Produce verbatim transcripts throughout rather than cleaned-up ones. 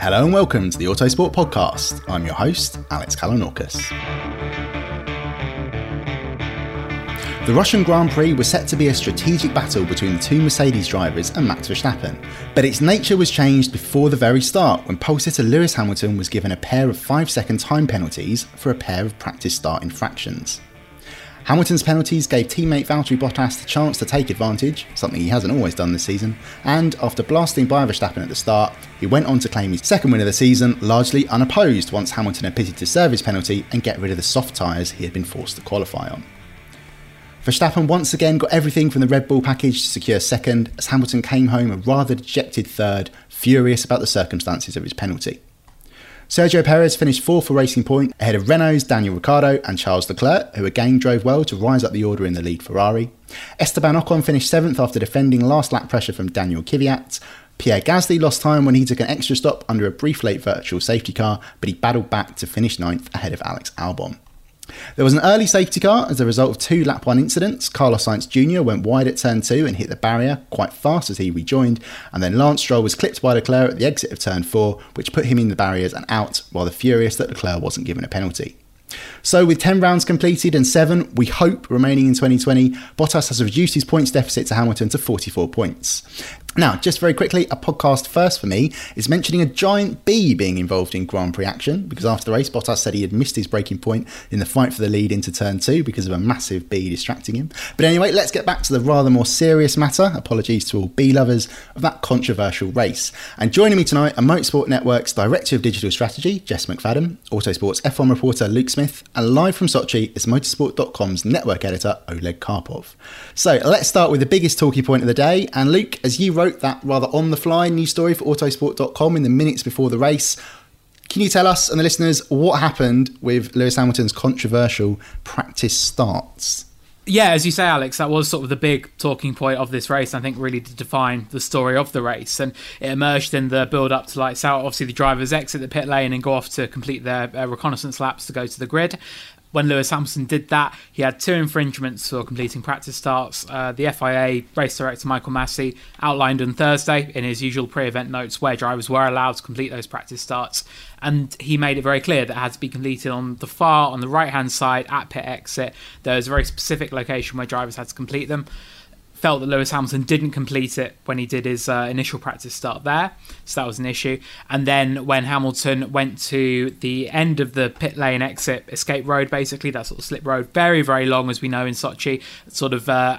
Hello and welcome to the Autosport Podcast. I'm your host, Alex Kalinauckas. The Russian Grand Prix was set to be a strategic battle between the two Mercedes drivers and Max Verstappen, but its nature was changed before the very start when pole sitter Lewis Hamilton was given a pair of five second time penalties for a pair of practice start infractions. Hamilton's penalties gave teammate Valtteri Bottas the chance to take advantage, something he hasn't always done this season, and after blasting by Verstappen at the start, he went on to claim his second win of the season largely unopposed once Hamilton had pitted to serve his penalty and get rid of the soft tyres he had been forced to qualify on. Verstappen once again got everything from the Red Bull package to secure second, as Hamilton came home a rather dejected third, furious about the circumstances of his penalty. Sergio Perez finished fourth for Racing Point, ahead of Renault's Daniel Ricciardo and Charles Leclerc, who again drove well to rise up the order in the lead Ferrari. Esteban Ocon finished seventh after defending last lap pressure from Daniel Kvyat. Pierre Gasly lost time when he took an extra stop under a brief late virtual safety car, but he battled back to finish ninth ahead of Alex Albon. There was an early safety car as a result of two lap one incidents. Carlos Sainz Junior went wide at turn two and hit the barrier quite fast as he rejoined, and then Lance Stroll was clipped by Leclerc at the exit of turn four, which put him in the barriers and out, while the furious that Leclerc wasn't given a penalty. So with ten rounds completed and seven, we hope, remaining in twenty twenty, Bottas has reduced his points deficit to Hamilton to forty-four points. Now, just very quickly, a podcast first for me is mentioning a giant bee being involved in Grand Prix action, because after the race, Bottas said he had missed his braking point in the fight for the lead into turn two because of a massive bee distracting him. But anyway, let's get back to the rather more serious matter, apologies to all bee lovers, of that controversial race. And joining me tonight are Motorsport Network's Director of Digital Strategy, Jess McFadden, Autosport's F one reporter Luke Smith, and live from Sochi is motorsport dot com's network editor Oleg Karpov. So let's start with the biggest talking point of the day, and Luke, as you wrote that rather on-the-fly news story for autosport dot com in the minutes before the race, can you tell us and the listeners what happened with Lewis Hamilton's controversial practice starts? Yeah, as you say, Alex, that was sort of the big talking point of this race, I think, really to define the story of the race. And it emerged in the build-up to lights out. Obviously, the drivers exit the pit lane and go off to complete their uh, reconnaissance laps to go to the grid. When Lewis Hamilton did that, he had two infringements for completing practice starts. Uh, the F I A race director Michael Massey outlined on Thursday in his usual pre-event notes where drivers were allowed to complete those practice starts. And he made it very clear that it had to be completed on the far, on the right-hand side at pit exit. There was a very specific location where drivers had to complete them. Felt that Lewis Hamilton didn't complete it when he did his uh, initial practice start there, so that was an issue. And then when Hamilton went to the end of the pit lane exit, escape road basically, that sort of slip road, very, very long as we know in Sochi, sort of uh,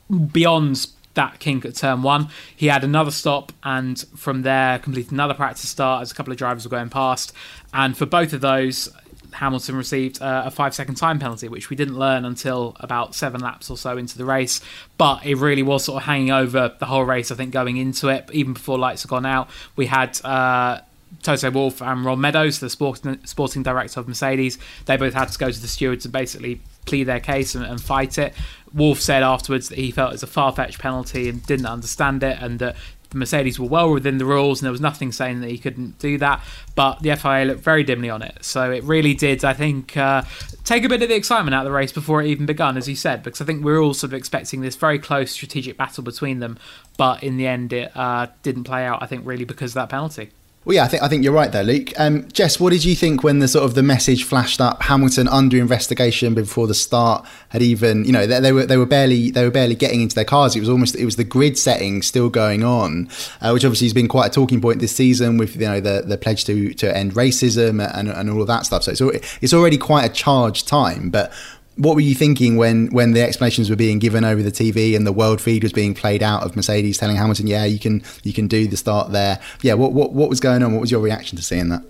beyond that kink at turn one, he had another stop and from there completed another practice start as a couple of drivers were going past. And for both of those, Hamilton received uh, a five-second time penalty, which we didn't learn until about seven laps or so into the race. But it really was sort of hanging over the whole race, I think, going into it. Even before lights had gone out, we had uh, Toto Wolff and Ron Meadows, the sporting, sporting director of Mercedes. They both had to go to the stewards and basically plead their case and, and fight it. Wolff said afterwards that he felt it was a far-fetched penalty and didn't understand it, and that the Mercedes were well within the rules and there was nothing saying that he couldn't do that, but the F I A looked very dimly on it. So it really did, I think, uh, take a bit of the excitement out of the race before it even begun, as you said, because I think we were all sort of expecting this very close strategic battle between them, but in the end it uh, didn't play out, I think, really because of that penalty. Well, yeah, I think I think you're right there, Luke. Um, Jess, what did you think when the sort of the message flashed up? Hamilton under investigation before the start had even, you know, they, they were they were barely they were barely getting into their cars. It was almost it was the grid setting still going on, uh, which obviously has been quite a talking point this season with, you know, the, the pledge to to end racism and and all of that stuff. So it's it's already quite a charged time, but. What were you thinking when, when the explanations were being given over the T V and the world feed was being played out of Mercedes telling Hamilton, yeah, you can you can do the start there? Yeah, what what what was going on? What was your reaction to seeing that?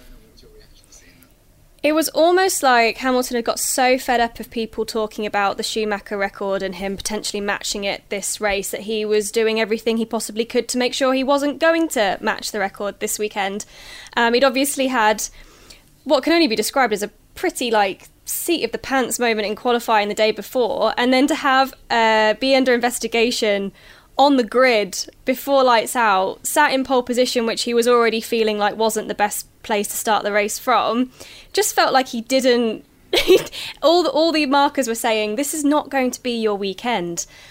It was almost like Hamilton had got so fed up of people talking about the Schumacher record and him potentially matching it this race that he was doing everything he possibly could to make sure he wasn't going to match the record this weekend. Um, he'd obviously had what can only be described as a pretty, like, seat of the pants moment in qualifying the day before, and then to have uh, be under investigation on the grid before lights out, sat in pole position, which he was already feeling like wasn't the best place to start the race from, just felt like he didn't all the, all the markers were saying this is not going to be your weekend.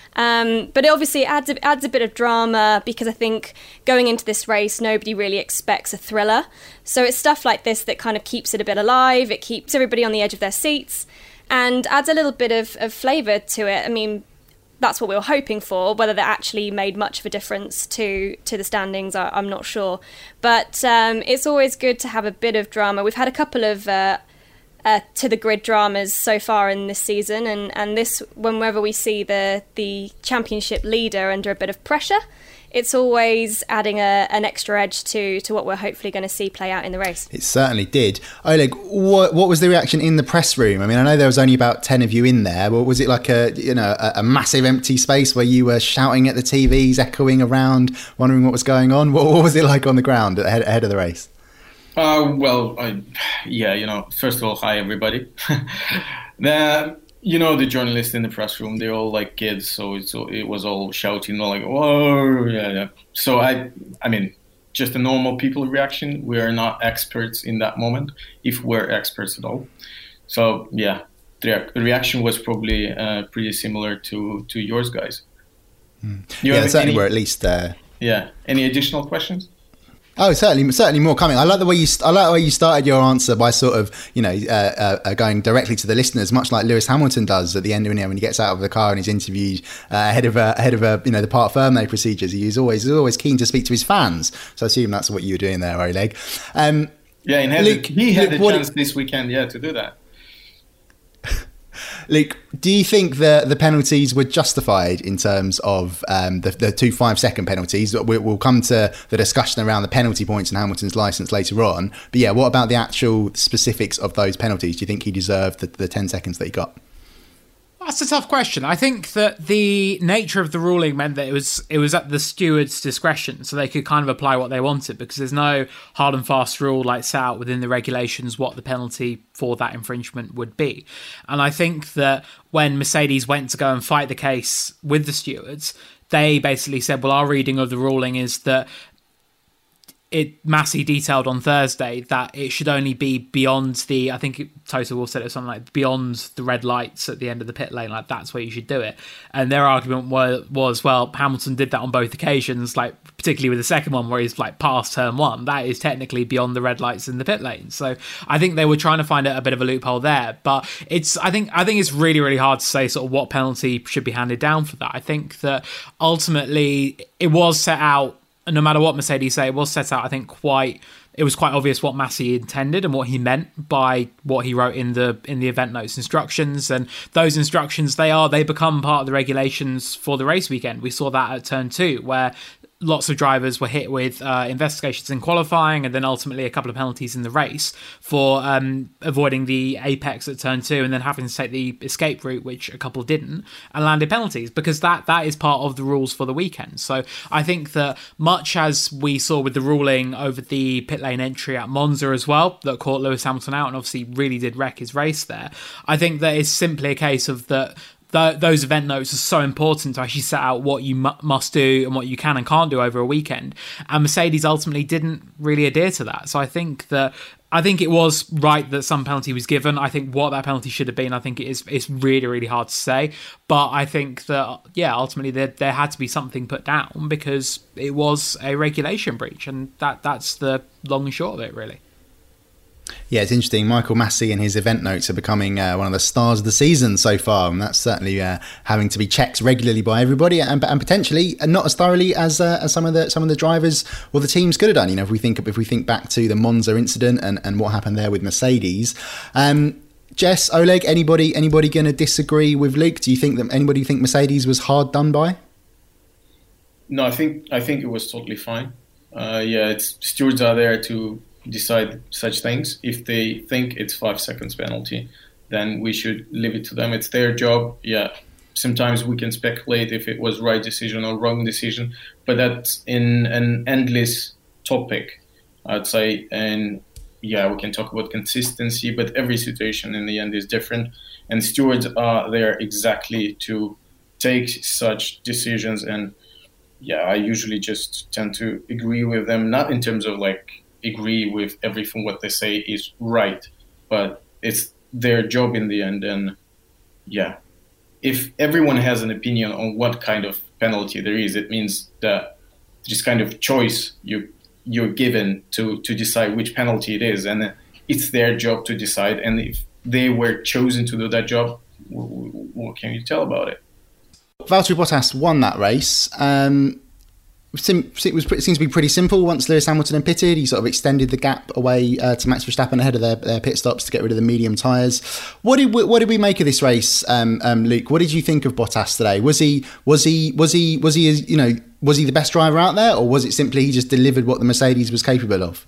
Um, but it obviously adds a, adds a bit of drama because I think going into this race, nobody really expects a thriller. So it's stuff like this that kind of keeps it a bit alive. It keeps everybody on the edge of their seats and adds a little bit of, of flavour to it. I mean, that's what we were hoping for. Whether that actually made much of a difference to, to the standings, I, I'm not sure. But um, it's always good to have a bit of drama. We've had a couple of uh, uh, to the grid dramas so far in this season, and, and this, whenever we see the the championship leader under a bit of pressure, it's always adding a, an extra edge to, to what we're hopefully going to see play out in the race. It certainly did. Oleg, what, what was the reaction in the press room? I mean, I know there was only about ten of you in there, but was it like a you know a, a massive empty space where you were shouting at the T Vs, echoing around, wondering what was going on? What, what was it like on the ground ahead, ahead of the race? Uh, well, I, yeah, you know, first of all, hi everybody. the, you know, the journalists in the press room, they're all like kids, so it's, it was all shouting, like, whoa, yeah, yeah. So I, I mean, just a normal people reaction. We are not experts in that moment, if we're experts at all. So yeah, the reaction was probably uh, pretty similar to, to yours guys. Hmm. Yeah, certainly any, we're at least there. Uh... Yeah. Any additional questions? Oh, certainly, certainly more coming. I like the way you, I like the way you started your answer by sort of, you know, uh, uh, going directly to the listeners, much like Lewis Hamilton does at the end of, you know, when he gets out of the car and he's interviewed uh, ahead of a, ahead of a, you know, the Parc Fermé procedures. He's always, he's always keen to speak to his fans. So I assume that's what you were doing there, Oleg. Um, yeah, and had Luke, the, he had Luke, the chance this weekend, yeah, to do that. Luke, do you think the the penalties were justified in terms of um, the, the two five-second penalties? We'll come to the discussion around the penalty points and Hamilton's licence later on. But yeah, what about the actual specifics of those penalties? Do you think he deserved the, the ten seconds that he got? That's a tough question. I think that the nature of the ruling meant that it was it was at the steward's discretion, so they could kind of apply what they wanted, because there's no hard and fast rule like set out within the regulations what the penalty for that infringement would be. And I think that when Mercedes went to go and fight the case with the stewards, they basically said, well, our reading of the ruling is that it Massey detailed on Thursday that it should only be beyond the, I think it, Toto Wolff said it was something like beyond the red lights at the end of the pit lane, like that's where you should do it. And their argument was, was well, Hamilton did that on both occasions, like particularly with the second one where he's like past turn one, that is technically beyond the red lights in the pit lane. So I think they were trying to find a, a bit of a loophole there, but it's I think I think it's really really hard to say sort of what penalty should be handed down for that. I think that ultimately it was set out. And no matter what Mercedes say, it was set out, I think, quite... It was quite obvious what Massey intended and what he meant by what he wrote in the in the event notes instructions. And those instructions, they are they become part of the regulations for the race weekend. We saw that at turn two, where lots of drivers were hit with uh, investigations in qualifying and then ultimately a couple of penalties in the race for um, avoiding the apex at turn two and then having to take the escape route, which a couple didn't, and landed penalties, because that that is part of the rules for the weekend. So I think that much as we saw with the ruling over the pit lane entry at Monza as well, that caught Lewis Hamilton out and obviously really did wreck his race there, I think that it's simply a case of that Th- those event notes are so important to actually set out what you mu- must do and what you can and can't do over a weekend. And Mercedes ultimately didn't really adhere to that. So I think that I think it was right that some penalty was given. I think what that penalty should have been, I think it is it's really, really hard to say. But I think that, yeah, ultimately there, there had to be something put down because it was a regulation breach. And that that's the long and short of it, really. Yeah, it's interesting. Michael Massey and his event notes are becoming uh, one of the stars of the season so far, and that's certainly uh, having to be checked regularly by everybody, and, and potentially not as thoroughly as uh, as some of the some of the drivers or the teams could have done. You know, if we think if we think back to the Monza incident and, and what happened there with Mercedes. Um, Jess, Oleg, anybody anybody going to disagree with Luke? Do you think that anybody think Mercedes was hard done by? No, I think I think it was totally fine. Uh, yeah, it's stewards are there to decide such things. If they think it's five seconds penalty, then we should leave it to them. It's their job. Yeah, sometimes we can speculate if it was right decision or wrong decision, but that's in an endless topic, I'd say. And yeah, we can talk about consistency, but every situation in the end is different, and stewards are there exactly to take such decisions. And yeah, I usually just tend to agree with them, not in terms of like agree with everything what they say is right, but it's their job in the end. And yeah, if everyone has an opinion on what kind of penalty there is, it means that this kind of choice you you're given to to decide which penalty it is, and it's their job to decide. And if they were chosen to do that job, what can you tell about it? Valtteri Bottas won that race. Um, sim- it was it seems to be pretty simple. Once Lewis Hamilton had pitted, he sort of extended the gap away uh, to Max Verstappen ahead of their, their pit stops to get rid of the medium tyres. What did we, what did we make of this race, um, um, Luke? What did you think of Bottas today? Was he was he was he was he you know was he the best driver out there, or was it simply he just delivered what the Mercedes was capable of?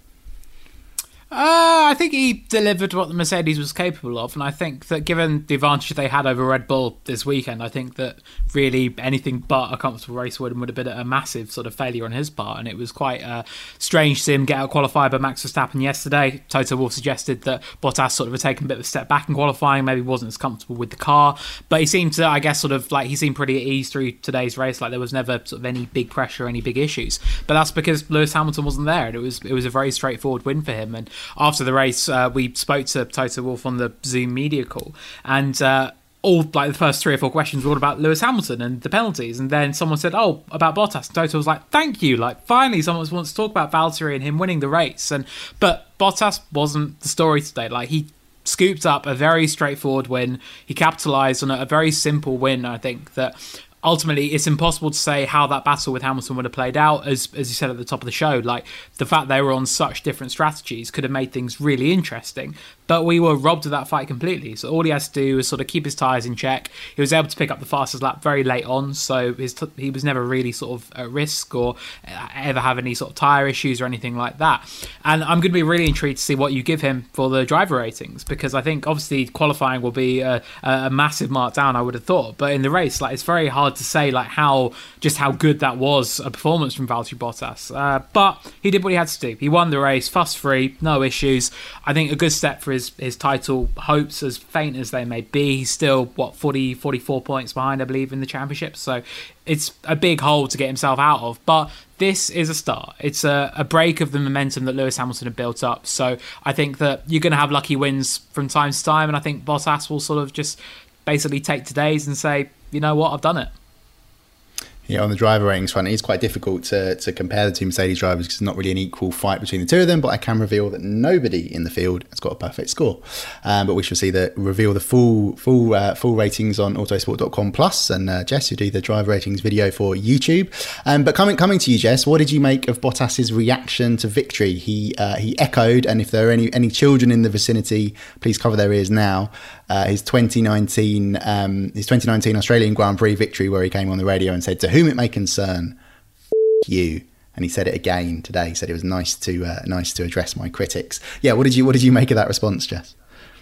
Uh, I think he delivered what the Mercedes was capable of, and I think that given the advantage they had over Red Bull this weekend, I think that really anything but a comfortable race would, would have been a massive sort of failure on his part, and it was quite uh, strange to see him get out qualified by Max Verstappen yesterday. Toto Wolff suggested that Bottas sort of had taken a bit of a step back in qualifying, maybe wasn't as comfortable with the car, but he seemed to, I guess, sort of like he seemed pretty at ease through today's race, like there was never sort of any big pressure, any big issues, but that's because Lewis Hamilton wasn't there, and it was it was a very straightforward win for him. And after the race, uh, we spoke to Toto Wolff on the Zoom media call, and uh, all like the first three or four questions were all about Lewis Hamilton and the penalties, and then someone said, "Oh, about Bottas." And Toto was like, "Thank you! Like finally, someone wants to talk about Valtteri and him winning the race." And but Bottas wasn't the story today. Like he scooped up a very straightforward win. He capitalised on a, a very simple win. I think that. Ultimately, it's impossible to say how that battle with Hamilton would have played out, as as you said at the top of the show. Like the fact they were on such different strategies could have made things really interesting. But we were robbed of that fight completely. So all he has to do is sort of keep his tyres in check. He was able to pick up the fastest lap very late on, so his t- he was never really sort of at risk or ever have any sort of tyre issues or anything like that. And I'm going to be really intrigued to see what you give him for the driver ratings, because I think obviously qualifying will be a, a massive markdown, I would have thought. But in the race, like it's very hard to say like how just how good that was a performance from Valtteri Bottas. Uh, but he did what he had to do. He won the race, fuss free, no issues. I think a good step for his his title hopes, as faint as they may be. He's still what forty, forty-four points behind, I believe, in the championship. So it's a big hole to get himself out of. But this is a start. It's a, a break of the momentum that Lewis Hamilton had built up. So I think that you're going to have lucky wins from time to time, and I think Bottas will sort of just basically take today's and say, you know what, I've done it. Yeah, on the driver ratings front, it's quite difficult to, to compare the two Mercedes drivers because it's not really an equal fight between the two of them, but I can reveal that nobody in the field has got a perfect score. Um, but we shall see the reveal the full full uh, full ratings on autosport dot com plus, and uh, Jess, who do the driver ratings video for YouTube. Um, but coming coming to you, Jess, what did you make of Bottas's reaction to victory? He uh, he echoed, and if there are any, any children in the vicinity, please cover their ears now. Uh, his twenty nineteen um, his twenty nineteen Australian Grand Prix victory, where he came on the radio and said, "To whom it may concern, f- you." And he said it again today. He said it was nice to uh, nice to address my critics. Yeah, what did you what did you make of that response, Jess?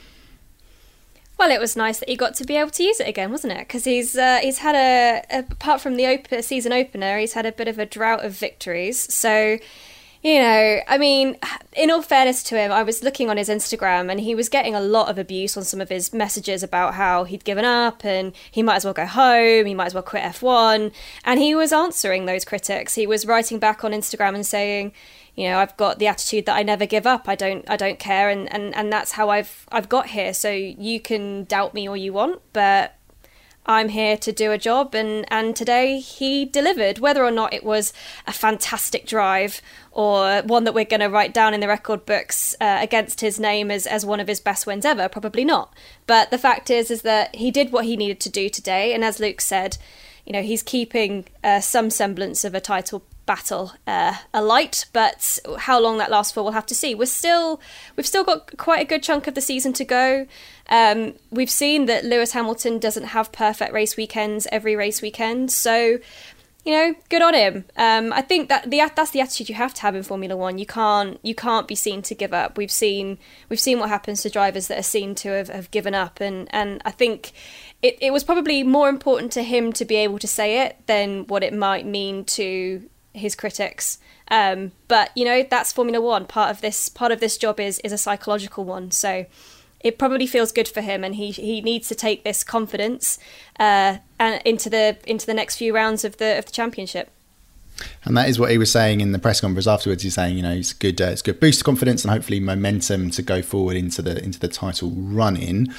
Well, it was nice that he got to be able to use it again, wasn't it? Because he's uh, he's had a, a apart from the op- season opener, he's had a bit of a drought of victories. So. You know, I mean, in all fairness to him, I was looking on his Instagram and he was getting a lot of abuse on some of his messages about how he'd given up and he might as well go home, he might as well quit F one. And he was answering those critics. He was writing back on Instagram and saying, you know, I've got the attitude that I never give up. I don't I don't care. And, and, and that's how I've I've got here. So you can doubt me all you want, but I'm here to do a job, and, and today he delivered. Whether or not it was a fantastic drive or one that we're going to write down in the record books uh, against his name as, as one of his best wins ever, probably not. But the fact is, is that he did what he needed to do today, and as Luke said, you know, he's keeping uh, some semblance of a title battle uh, alight, but how long that lasts for, we'll have to see. We're still, we've still got quite a good chunk of the season to go. Um, we've seen that Lewis Hamilton doesn't have perfect race weekends every race weekend, so you know, good on him. Um, I think that the that's the attitude you have to have in Formula One. You can't you can't be seen to give up. We've seen we've seen what happens to drivers that are seen to have, have given up, and and I think it, it was probably more important to him to be able to say it than what it might mean to his critics. Um, but you know, that's Formula One. Part of this part of this job is is a psychological one. So it probably feels good for him, and he he needs to take this confidence uh, and into the into the next few rounds of the of the championship. And that is what he was saying in the press conference afterwards. He's saying, you know, it's good, uh, it's good boost of confidence and hopefully momentum to go forward into the into the title run-in.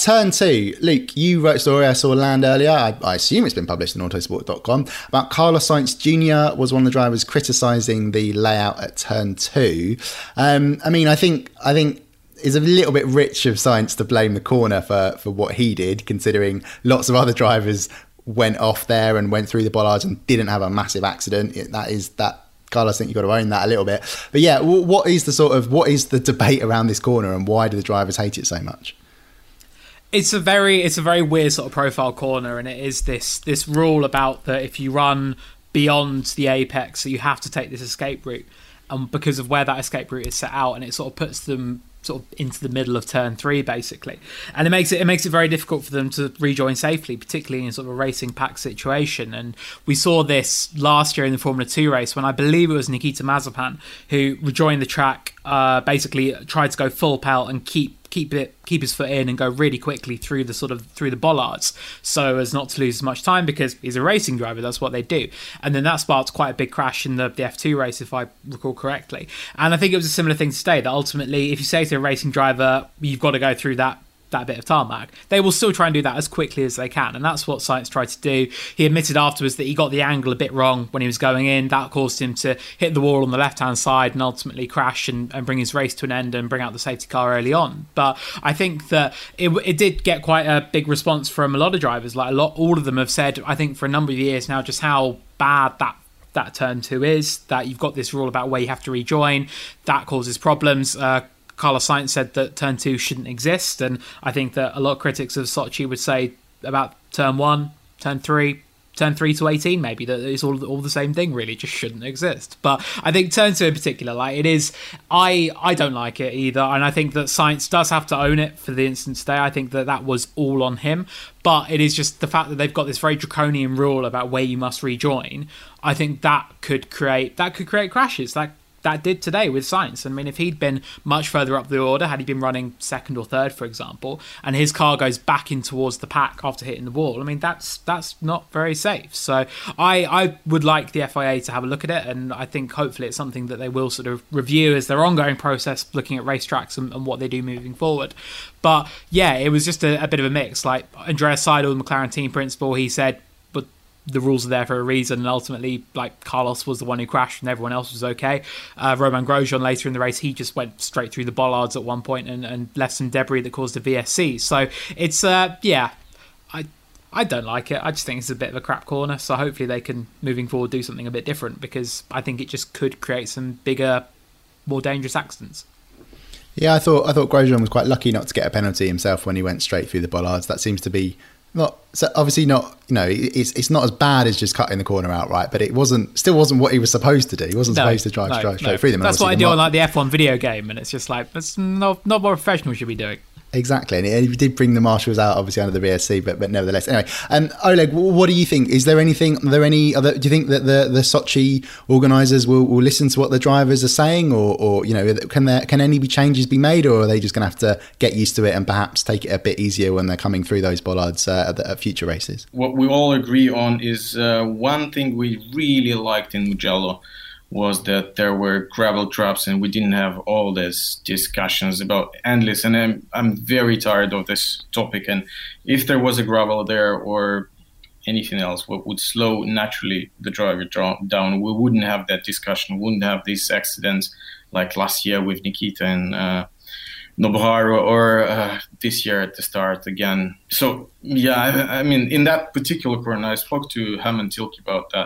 turn two. Luke, you wrote a story I saw land earlier. I, I assume it's been published on autosport dot com about Carlos Sainz Junior was one of the drivers criticising the layout at turn two. Um, I mean, I think I think it's a little bit rich of Sainz to blame the corner for for what he did, considering lots of other drivers went off there and went through the bollards and didn't have a massive accident. It, that is that. Carlos, I think you've got to own that a little bit. But yeah, what is the sort of what is the debate around this corner, and why do the drivers hate it so much? It's a very it's a very weird sort of profile corner, and it is this this rule about that if you run beyond the apex, so you have to take this escape route, and because of where that escape route is set out, and it sort of puts them sort of into the middle of turn three, basically, and it makes it it makes it very difficult for them to rejoin safely, particularly in sort of a racing pack situation. And we saw this last year in the Formula Two race when I believe it was Nikita Mazepin who rejoined the track, uh, basically tried to go full pelt and keep keep it keep his foot in and go really quickly through the sort of through the bollards so as not to lose as much time, because he's a racing driver, that's what they do. And then that sparked quite a big crash in the, the F two race, if I recall correctly. And I think it was a similar thing today, that ultimately if you say to a racing driver you've got to go through that that bit of tarmac, they will still try and do that as quickly as they can, and that's what Sainz tried to do. He admitted afterwards that he got the angle a bit wrong when he was going in. That caused him to hit the wall on the left hand side and ultimately crash and, and bring his race to an end and bring out the safety car early on. But I think that it, it did get quite a big response from a lot of drivers. Like a lot, all of them have said, I think for a number of years now, just how bad that that turn two is, that you've got this rule about where you have to rejoin, that causes problems. uh Carlos Sainz said that turn two shouldn't exist, and I think that a lot of critics of Sochi would say about turn one, turn three, turn three to eighteen, maybe, that it's all all the same thing, really, just shouldn't exist. But I think turn two in particular, like it is, I I don't like it either, and I think that Sainz does have to own it for the instance today. I think that that was all on him, but it is just the fact that they've got this very draconian rule about where you must rejoin. I think that could create that could create crashes. That That did today with Sainz. I mean, if he'd been much further up the order, had he been running second or third, for example, and his car goes back in towards the pack after hitting the wall, I mean, that's that's not very safe. So I, I would like the F I A to have a look at it, and I think hopefully it's something that they will sort of review as their ongoing process, looking at racetracks and, and what they do moving forward. But yeah, it was just a, a bit of a mix. Like Andreas Seidel, the McLaren team principal, he said, the rules are there for a reason, and ultimately, like, Carlos was the one who crashed and everyone else was okay. Uh, Romain Grosjean later in the race, he just went straight through the bollards at one point and, and left some debris that caused a V S C. So it's, uh, yeah, I I don't like it. I just think it's a bit of a crap corner. So hopefully they can, moving forward, do something a bit different, because I think it just could create some bigger, more dangerous accidents. Yeah, I thought I thought Grosjean was quite lucky not to get a penalty himself when he went straight through the bollards. That seems to be not so obviously not, you know, it's it's not as bad as just cutting the corner outright, but it wasn't still wasn't what he was supposed to do. He wasn't no, supposed to drive, no, drive straight no. through them. That's what I do on like the F one video game, and it's just like that's not not what a professional should be doing. Exactly, and he did bring the marshals out, obviously under the V S C, but but nevertheless. Anyway, um, Oleg, what do you think? Is there anything? Are there any other? Do you think that the the Sochi organisers will, will listen to what the drivers are saying, or or you know, can there can any changes be made, or are they just going to have to get used to it and perhaps take it a bit easier when they're coming through those bollards uh, at, the, at future races? What we all agree on is uh, one thing we really liked in Mugello was that there were gravel traps and we didn't have all these discussions about endless. And I'm, I'm very tired of this topic. And if there was a gravel there or anything else, what would slow naturally the driver down, we wouldn't have that discussion, we wouldn't have these accidents like last year with Nikita and uh, Nobuharu, or uh, this year at the start again. So, yeah, I, I mean, in that particular corner, I spoke to Hammond Tilke about that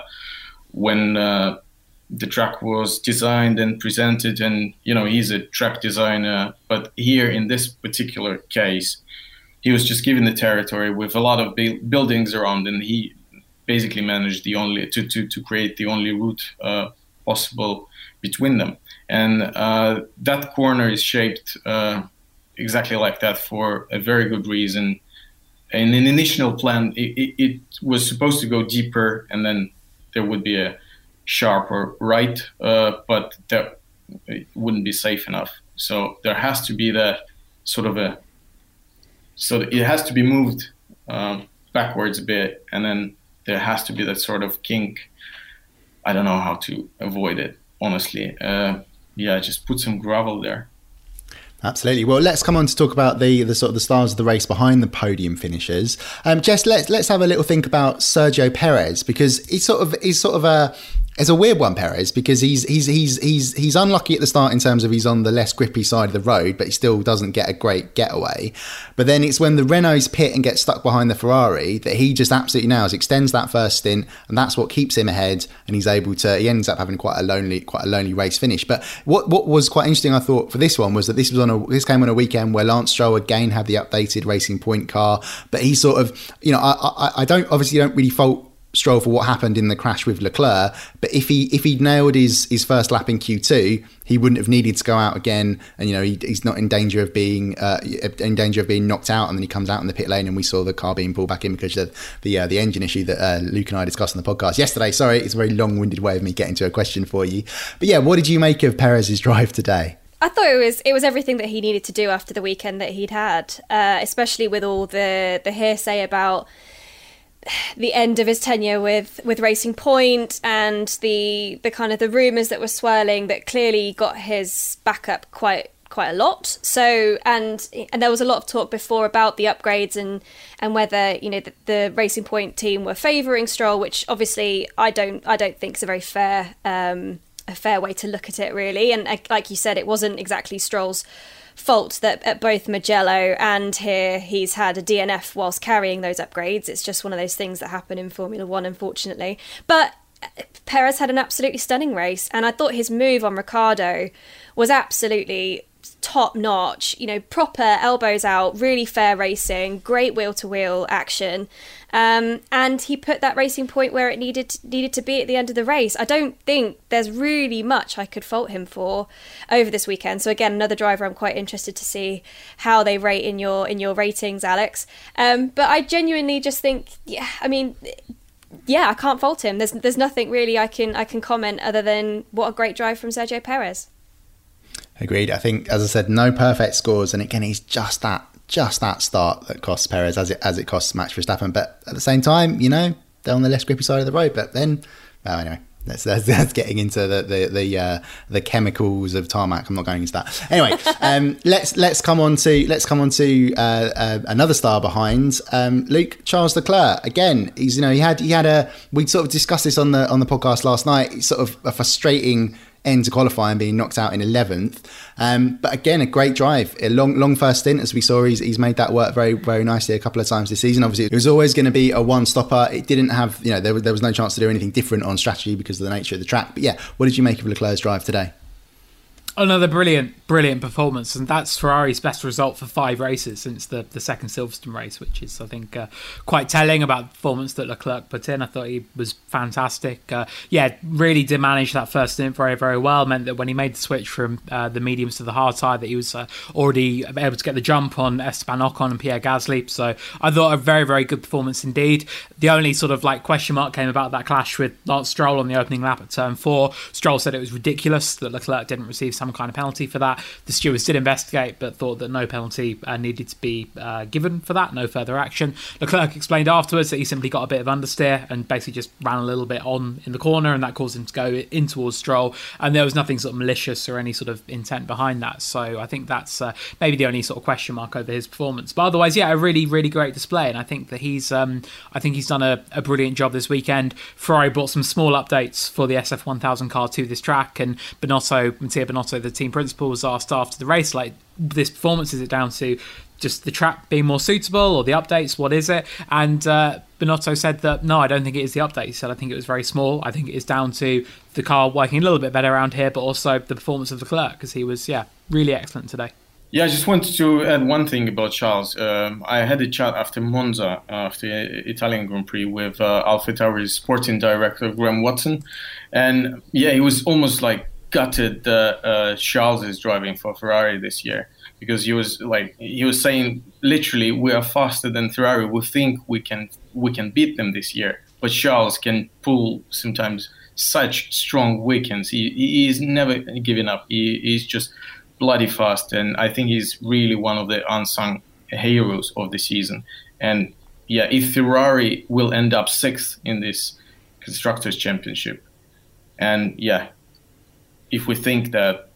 when uh, the track was designed and presented, and you know, he's a track designer, but here in this particular case he was just given the territory with a lot of bu- buildings around, and he basically managed the only to to, to create the only route uh, possible between them, and uh, that corner is shaped uh, exactly like that for a very good reason. In an initial plan, it, it, it was supposed to go deeper, and then there would be a sharper right, uh, but that it wouldn't be safe enough. So there has to be that sort of a, so it has to be moved um, backwards a bit, and then there has to be that sort of kink. I don't know how to avoid it, honestly. Uh, yeah, just put some gravel there. Absolutely. Well, let's come on to talk about the the sort of the stars of the race behind the podium finishers. Um, Jess, let's let's have a little think about Sergio Perez, because he's sort of he's sort of a it's a weird one, Perez, because he's he's he's he's he's unlucky at the start in terms of he's on the less grippy side of the road, but he still doesn't get a great getaway. But then it's when the Renaults pit and get stuck behind the Ferrari that he just absolutely nails, extends that first stint, and that's what keeps him ahead. And he's able to he ends up having quite a lonely quite a lonely race finish. But what what was quite interesting, I thought, for this one was that this was on a this came on a weekend where Lance Stroll again had the updated Racing Point car, but he sort of you know I I, I don't obviously don't really fault Stroll for what happened in the crash with Leclerc, but if he if he'd nailed his his first lap in Q two, he wouldn't have needed to go out again, and you know he, he's not in danger of being uh, in danger of being knocked out. And then he comes out in the pit lane, and we saw the car being pulled back in because of the uh, the engine issue that uh, Luke and I discussed on the podcast yesterday. Sorry, it's a very long-winded way of me getting to a question for you, but yeah, what did you make of Perez's drive today? I thought it was it was everything that he needed to do after the weekend that he'd had, uh, especially with all the the hearsay about the end of his tenure with, with Racing Point and the the kind of the rumours that were swirling that clearly got his back up quite quite a lot. So and and there was a lot of talk before about the upgrades and and whether you know the, the Racing Point team were favouring Stroll, which obviously I don't I don't think is a very fair um, a fair way to look at it, really. And like you said, it wasn't exactly Stroll's fault that at both Mugello and here he's had a D N F whilst carrying those upgrades. It's just one of those things that happen in Formula One, unfortunately. But Perez had an absolutely stunning race, and I thought his move on Ricciardo was absolutely top notch, you know, proper elbows out, really fair racing, great wheel to wheel action. Um, and he put that Racing Point where it needed needed to be at the end of the race. I don't think there's really much I could fault him for over this weekend. So again, another driver I'm quite interested to see how they rate in your in your ratings, Alex. Um, but I genuinely just think, yeah, I mean, yeah, I can't fault him. There's there's nothing really I can I can comment other than what a great drive from Sergio Perez. Agreed. I think, as I said, no perfect scores, and again, he's just that just that start that costs Perez as it as it costs Max Verstappen. But at the same time, you know, they're on the less grippy side of the road. But then, well, anyway, that's that's, that's getting into the the the, uh, the chemicals of tarmac. I'm not going into that. Anyway, um, let's let's come on to let's come on to uh, uh, another star behind um, Luke, Charles Leclerc. Again, he's you know he had he had a we sort of discussed this on the on the podcast last night. It's sort of a frustrating end to qualifying, being knocked out in eleventh. Um, but again, a great drive, a long, long first stint, as we saw. He's, he's made that work very, very nicely a couple of times this season. Obviously, it was always going to be a one-stopper. It didn't have, you know, there, there was no chance to do anything different on strategy because of the nature of the track. But yeah, what did you make of Leclerc's drive today? Another brilliant, brilliant performance, and that's Ferrari's best result for five races since the, the second Silverstone race, which is, I think, uh, quite telling about the performance that Leclerc put in. I thought he was fantastic. Uh, yeah, really did manage that first stint very, very well. Meant that when he made the switch from uh, the mediums to the hard side, that he was uh, already able to get the jump on Esteban Ocon and Pierre Gasly. So I thought a very, very good performance indeed. The only sort of like question mark came about that clash with Lance Stroll on the opening lap at turn four. Stroll said it was ridiculous that Leclerc didn't receive some kind of penalty for that. The stewards did investigate, but thought that no penalty uh, needed to be uh, given for that, no further action. Leclerc explained afterwards that he simply got a bit of understeer and basically just ran a little bit on in the corner, and that caused him to go in towards Stroll, and there was nothing sort of malicious or any sort of intent behind that. So I think that's uh, maybe the only sort of question mark over his performance. But otherwise, yeah, a really, really great display, and I think that he's um, I think he's done a, a brilliant job this weekend. Ferrari brought some small updates for the S F one thousand car to this track, and Binotto, Mattia Binotto, the team principal, was asked after the race, like, this performance, is it down to just the track being more suitable or the updates? What is it? And uh, Binotto said that, no, I don't think it is the update. He said, I think it was very small. I think it is down to the car working a little bit better around here, but also the performance of Leclerc, because he was, yeah, really excellent today. Yeah, I just wanted to add one thing about Charles. Um, I had a chat after Monza, uh, after the Italian Grand Prix, with uh, AlphaTauri's sporting director, Graham Watson. And yeah, he was almost like gutted that uh, Charles is driving for Ferrari this year, because he was like he was saying literally, we are faster than Ferrari. We think we can we can beat them this year, but Charles can pull sometimes such strong weekends. He he is never giving up. He he's just bloody fast, and I think he's really one of the unsung heroes of the season. And yeah, if Ferrari will end up sixth in this Constructors' Championship, and yeah, if we think that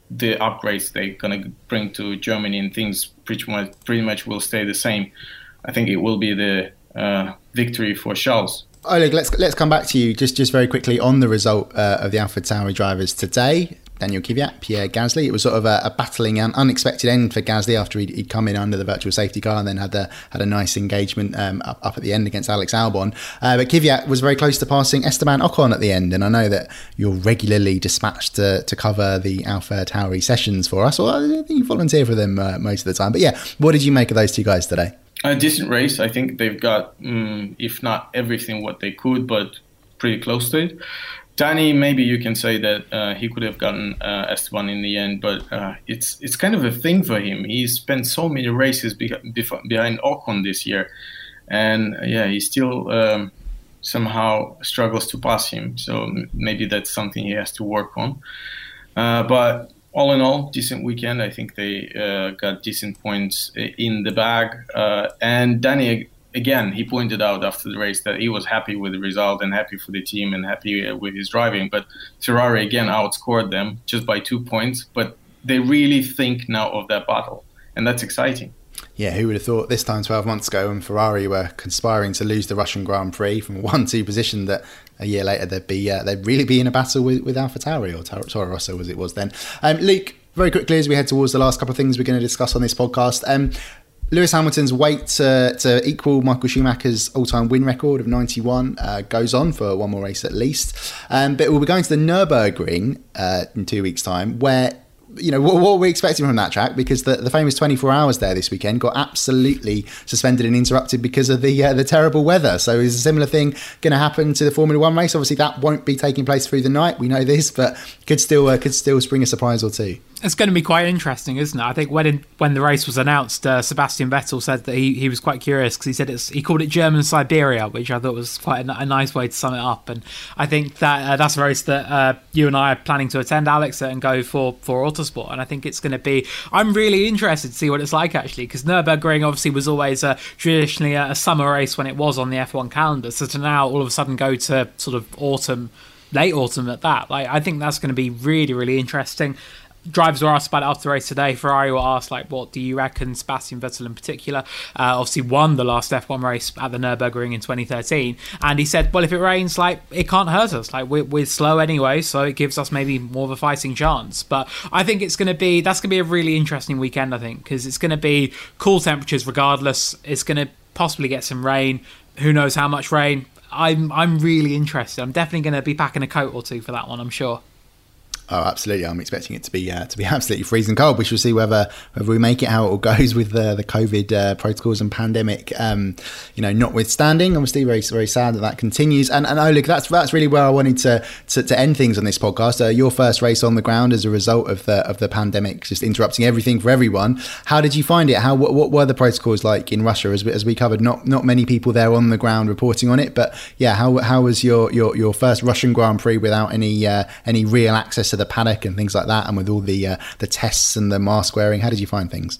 the upgrades they're going to bring to Germany and things pretty much pretty much will stay the same, I think it will be the uh, victory for Charles. Oleg, let's let's come back to you just, just very quickly on the result uh, of the AlphaTauri drivers today. Daniel Kvyat, Pierre Gasly. It was sort of a, a battling and unexpected end for Gasly after he'd, he'd come in under the virtual safety car and then had a had a nice engagement um, up, up at the end against Alex Albon. Uh, but Kvyat was very close to passing Esteban Ocon at the end, and I know that you're regularly dispatched to, to cover the AlphaTauri sessions for us. Well, I think you volunteer for them uh, most of the time. But yeah, what did you make of those two guys today? A decent race. I think they've got, um, if not everything what they could, but pretty close to it. Danny, maybe you can say that uh, he could have gotten uh, Esteban in the end, but uh, it's it's kind of a thing for him. He's spent so many races be- bef- behind Ocon this year, and uh, yeah, he still um, somehow struggles to pass him. So maybe that's something he has to work on. Uh, but all in all, decent weekend. I think they uh, got decent points in the bag. Uh, and Danny, again, he pointed out after the race that he was happy with the result and happy for the team and happy uh, with his driving. But Ferrari, again, outscored them just by two points. But they really think now of that battle. And that's exciting. Yeah, who would have thought this time twelve months ago when Ferrari were conspiring to lose the Russian Grand Prix from a one two position that a year later they'd be uh, they'd really be in a battle with, with AlphaTauri or Toro Rosso as it was then. Um, Luke, very quickly as we head towards the last couple of things we're going to discuss on this podcast, um, Lewis Hamilton's wait to, to equal Michael Schumacher's all-time win record of ninety-one uh, goes on for one more race at least. Um, but we'll be going to the Nürburgring uh, in two weeks' time, where, you know, what, what are we expecting from that track? Because the, the famous twenty-four hours there this weekend got absolutely suspended and interrupted because of the uh, the terrible weather. So is a similar thing going to happen to the Formula One race? Obviously, that won't be taking place through the night. We know this, but could still uh, could still spring a surprise or two. It's going to be quite interesting, isn't it? I think when in, when the race was announced, uh, Sebastian Vettel said that he, he was quite curious because he said it's he called it German Siberia, which I thought was quite a, a nice way to sum it up. And I think that uh, that's a race that uh, you and I are planning to attend, Alex, and go for for Autosport. And I think it's going to be. I'm really interested to see what it's like actually, because Nürburgring obviously was always uh, traditionally a, a summer race when it was on the F one calendar. So to now all of a sudden go to sort of autumn, late autumn at that, like I think that's going to be really really interesting. Drivers were asked about it after the race today. Ferrari were asked, like, what do you reckon? Sebastian Vettel in particular uh, obviously won the last F one race at the Nürburgring in twenty thirteen, and he said, well, if it rains, like, it can't hurt us, like we're, we're slow anyway, so it gives us maybe more of a fighting chance. But I think it's going to be that's going to be a really interesting weekend, I think, because it's going to be cool temperatures regardless. It's going to possibly get some rain, who knows how much rain. I'm I'm really interested. I'm definitely going to be packing a coat or two for that one, I'm sure. Oh, absolutely. I'm expecting it to be uh, to be absolutely freezing cold. We shall see whether whether we make it, how it all goes with the, the COVID uh, protocols and pandemic, um, you know, notwithstanding. Obviously, very very sad that that continues. And, and Oleg, that's that's really where I wanted to to, to end things on this podcast. Uh, your first race on the ground as a result of the of the pandemic, just interrupting everything for everyone. How did you find it? How what, what were the protocols like in Russia? As we, as we covered, not not many people there on the ground reporting on it. But yeah, how how was your your, your first Russian Grand Prix without any uh, any real access to the paddock and things like that, and with all the uh, the tests and the mask wearing? How did you find things?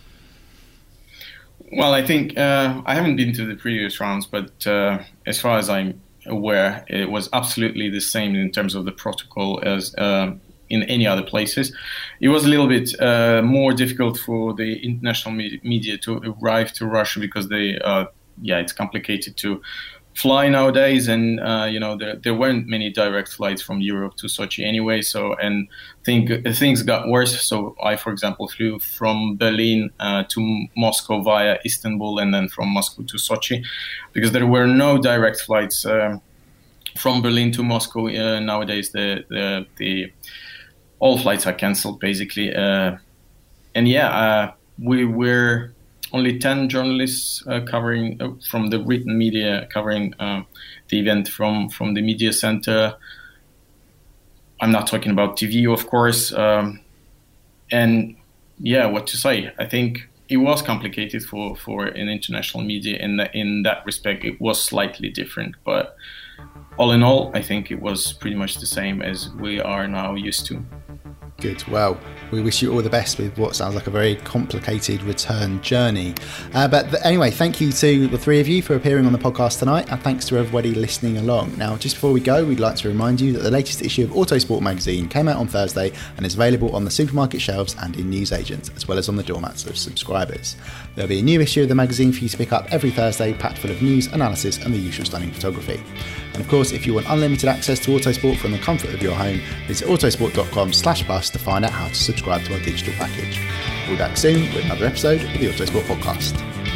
Well, I think uh, I haven't been to the previous rounds, but uh, as far as I'm aware, it was absolutely the same in terms of the protocol as uh, in any other places. It was a little bit uh, more difficult for the international media to arrive to Russia because they, uh, yeah, it's complicated to fly nowadays, and uh, you know there, there weren't many direct flights from Europe to Sochi anyway. So and think things got worse. So I, for example, flew from Berlin uh, to Moscow via Istanbul, and then from Moscow to Sochi, because there were no direct flights um, from Berlin to Moscow. Uh, nowadays, the, the the all flights are cancelled basically, uh, and yeah, uh, we were. Only ten journalists uh, covering uh, from the written media covering uh, the event from, from the media center. I'm not talking about T V, of course. Um, and yeah, what to say? I think it was complicated for, for an international media in that, in that respect. It was slightly different, but all in all, I think it was pretty much the same as we are now used to. Good. Well, we wish you all the best with what sounds like a very complicated return journey. Uh, but th- anyway, thank you to the three of you for appearing on the podcast tonight, and thanks to everybody listening along. Now, just before we go, we'd like to remind you that the latest issue of Autosport magazine came out on Thursday and is available on the supermarket shelves and in newsagents, as well as on the doormats of subscribers. There'll be a new issue of the magazine for you to pick up every Thursday, packed full of news, analysis, and the usual stunning photography. And of course, if you want unlimited access to Autosport from the comfort of your home, visit autosport.com slash plus to find out how to subscribe to our digital package. We'll be back soon with another episode of the Autosport Podcast.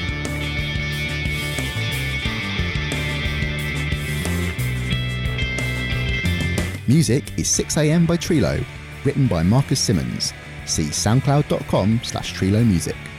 Music is six a.m. by Trilo, written by Marcus Simmons. See soundcloud.com slash Trilo Music.